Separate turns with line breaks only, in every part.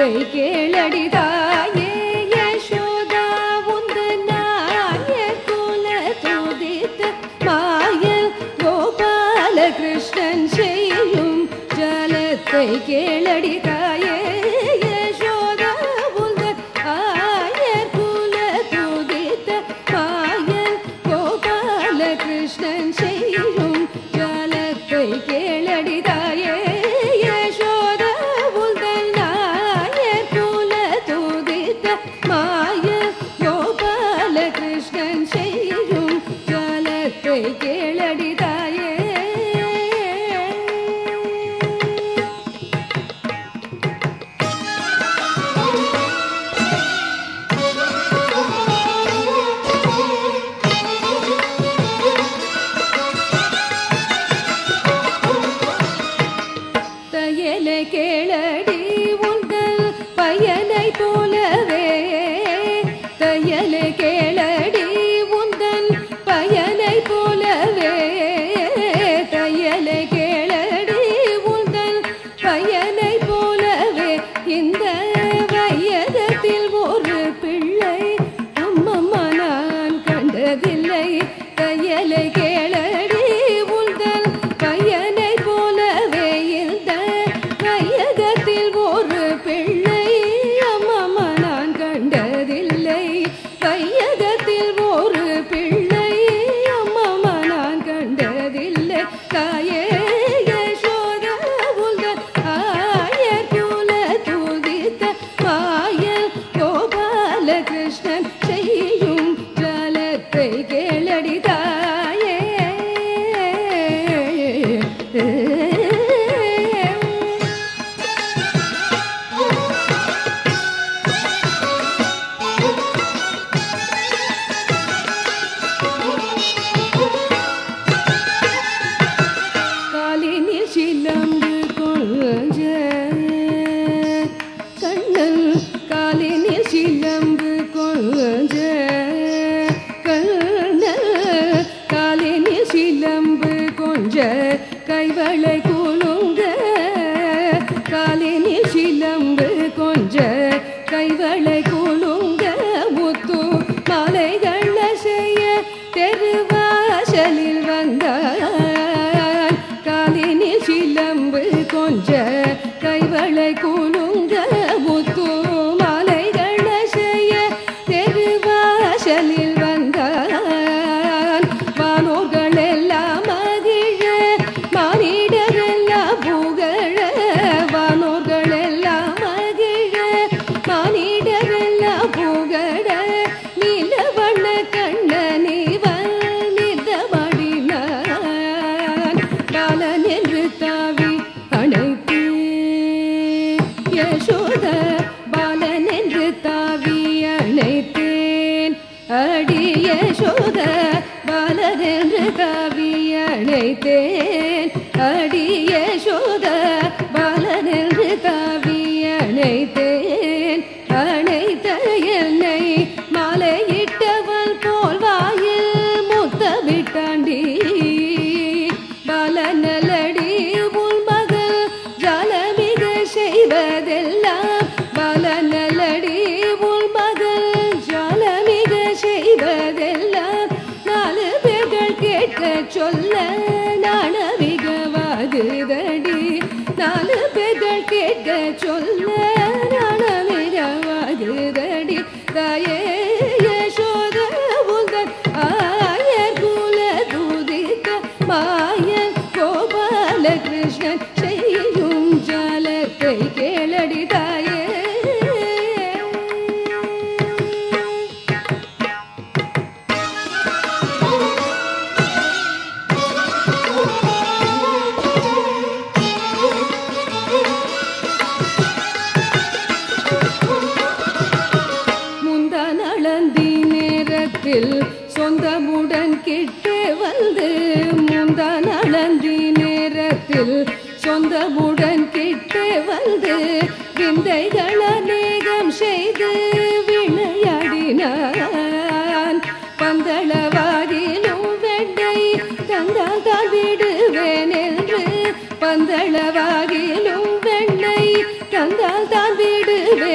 ஜலத்தை கேளடிதாயே யசோதா உந்தன் நாயர் குல துதித்த மாயல் கோபால கிருஷ்ணன் செய்யும் ஜலத்தை கேளடிதாயே யசோதா உந்தன் நாயர் குல துதித்த மாயல் கோபால கிருஷ்ணன் செய்யும் ஜலத்தை கேளடிதாயே யசோதா உந்தன் நாயர் குல துதித்த மாயல் கோபால கிருஷ்ணன் செய்யும் ஜலத்தை கேளடிதாயே. தையலை கேளடி உந்தன் பையனை போலவே தையலை கேளடி உந்தன் பையனை போலவே தையலை கேளடி உந்தன் பையனை போலவே இந்த வையகத்தில் ஒரு பிள்ளை அம்மம்மா நான் கண்டதில்லை தையலை கேளடி உந்தன் பையனை போலவே இந்த வையகத்தில் ஒரு பிள்ளை அம்மம்மா நான் கண்டதில்லை வையகத்தில் ஒரு பிள்ளை அம்மம்மா நான் கண்டதில்லை தாயே யசோதா உந்தன் ஆயர் குல துதித்த மாயல் கோபால கிருஷ்ணன் செய்யும் ஜலத்தை கேளடி தாயே. காலினில் சிலம்பு கொஞ்ச கண்ணன் காலினில் சிலம்பு கொஞ்ச கண்ணன் காலினில் சிலம்பு கொஞ்ச கைவளை குலுங்க காலினில் சிலம்பு கொஞ்ச கைவளை குலுங்க முத்து மாலைகள் செய்ய தெருவாசலில் வந்தான் காலினில் சிலம்பு கொஞ்ச கைவளை குலுங்க முத்து மாலைகள் செய்ய தெருவாசலில் வந்தான் வானோர்கள் எல்லாம் மகிழ மானிடர் எல்லாம் புகழ வானோர்கள் எல்லாம் மகிழ மானிடர் எல்லாம் புகழ நீலவண்ண கண்ணனிவன் நிதமடினான் பாலன் என்று தாவி அணைத்து யசோத பாலன் என்று தாவி அணைத்தேன் அடி யசோத பாலன் என்று தாவி அணைத்தேன் அடி யசோத பாலன் என்று தாவி அணைத்தேன் அணைத்த என்னை மாலையிட்டவள் போல் வாயில் முத்தமிட்டாண்டி பாலநலடி உன் மகள் ஜாலமிக செய்வதெல்லாம் பாலநலடி உன் மகள் ஜாலமிக செய்வதெல்லாம் நாலு பேர்கள் கேட்க சொல்ல நாணமிகவாகுதடி நாலு பேர்கள் கேட்க சொல்ல நாணமிகவாகுதடி தாயே யசோதா உந்தன் ஆயர் குல துதித்த மாயன் கோபால கிருஷ்ணன் செய்யும் ஜலத்தை கேளடி தாயே. முந்தானளந்தி நேரத்தில் சொந்தமுடன் கிட்டு வந்து முந்தானளந்தி நேரத்தில் சொந்தமுடன் கிட்டு வந்து விந்தைகள் அநேகம் செய்து விளையாடினான் பந்தளவாகிலும் வெண்ணை தந்தால் தான் விடுவேன் என்று பந்தளவாகிலும் வெண்ணை தந்தால் தான் விடுவேன்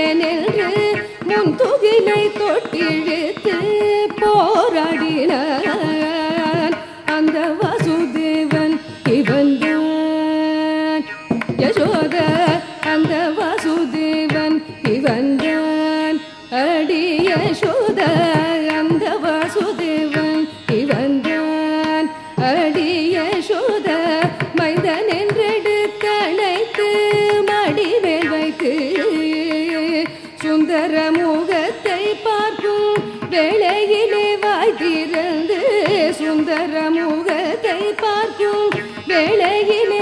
அந்த வாசுதேவன் இவன்தான் அடிய சோத அந்த வாசுதேவன் இவன்தான் அடிய சோத மைந்தன் என்றெடுத்தழைத்து மடிமேல் வைத்து சுந்தர முகத்தை பார்க்கும் வேளையிலே வாய் திறந்து சுந்தர முகத்தை பார்க்கும் வேளையிலே